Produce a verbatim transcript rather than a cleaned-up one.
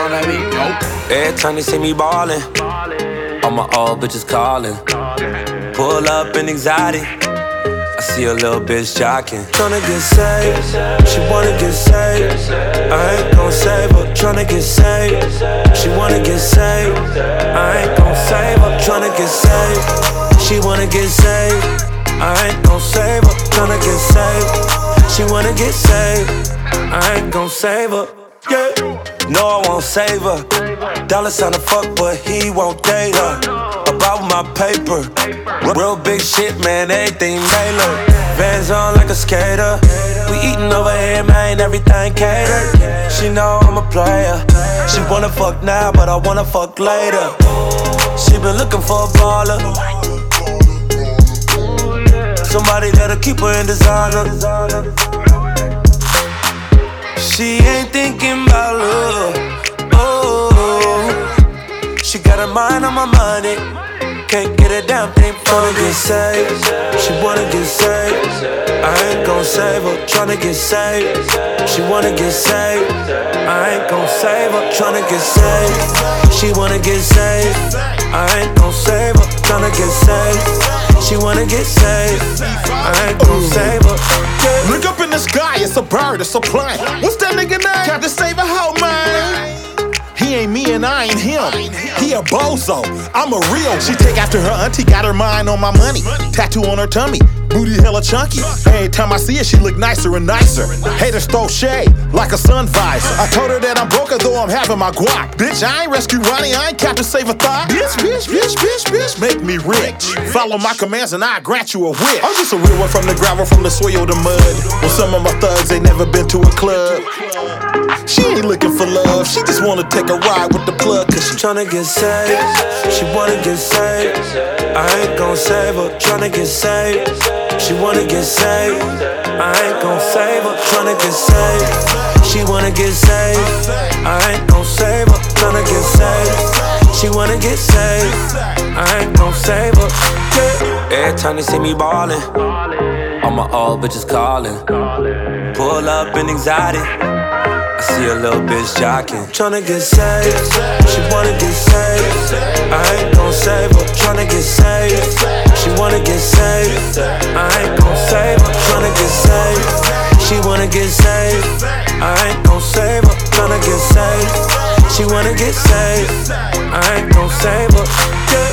on that beat, yo. Every time they see me ballin', all my old bitches callin'. Pull up in anxiety, I see a little bitch jockin'. Tryna get saved, she wanna get saved. I ain't gon' save her, tryna get saved. She wanna get saved, I ain't gon' save her. Tryna get saved, she wanna get saved. I ain't gon' save her, tryna get saved. She wanna get saved, I ain't gon' save her. Yeah, no, I won't save her. Dollar sign to fuck, but he won't date her. About my paper, real big shit, man, everything Mailer. Vans on like a skater. We eatin' over here, man, everything catered. She know I'm a player. She wanna fuck now, but I wanna fuck later. She been looking for a baller, somebody that'll keep her in designer. She ain't thinking about love, oh. She got her mind on my money, can't get a damn thing from her. Tryna get saved, she wanna get saved. I ain't gon' save her, tryna get saved. She wanna get saved, I ain't gon' save her. Tryna get saved, she wanna get saved. I ain't gon' save her, tryna get saved. She wanna get saved, I ain't gon' save her. Yeah. Look up in the sky, it's a bird, it's a plane. What's that nigga name? Captain Save a Hoe, man. He ain't me and I ain't him. He a bozo, I'm a real. She take after her auntie, got her mind on my money. Tattoo on her tummy, booty hella chunky. Every time I see her, she look nicer and nicer. Haters throw shade like a sun visor. I told her that I'm broke, though I'm having my guac. Bitch, I ain't rescue Ronnie, I ain't Captain Save a Thought. Bitch, bitch, bitch, bitch, bitch, make me rich. Follow my commands and I grant you a wish. I'm just a real one from the gravel, from the soil to mud. Well, some of my thugs ain't never been to a club. She ain't looking for love, she just wanna take a ride with the plug. Cause she tryna get saved, she wanna get saved. I ain't gon' save her, tryna get saved. She wanna get saved, I ain't gon' save her. Tryna get saved, she wanna get saved. I ain't gon' save her, tryna get saved. She wanna get saved, I ain't gon' save her. Yeah. Every time they see me ballin', all my old bitches callin'. Pull up in anxiety, I see a little bitch jockin'. Tryna get saved, she wanna get saved. I ain't gon' save her, tryna get saved. She wanna get saved, I ain't gon' save her. Tryna get saved, she wanna get saved. I ain't gon' save her, tryna get saved. She wanna get saved, I ain't gon' save her. Yeah.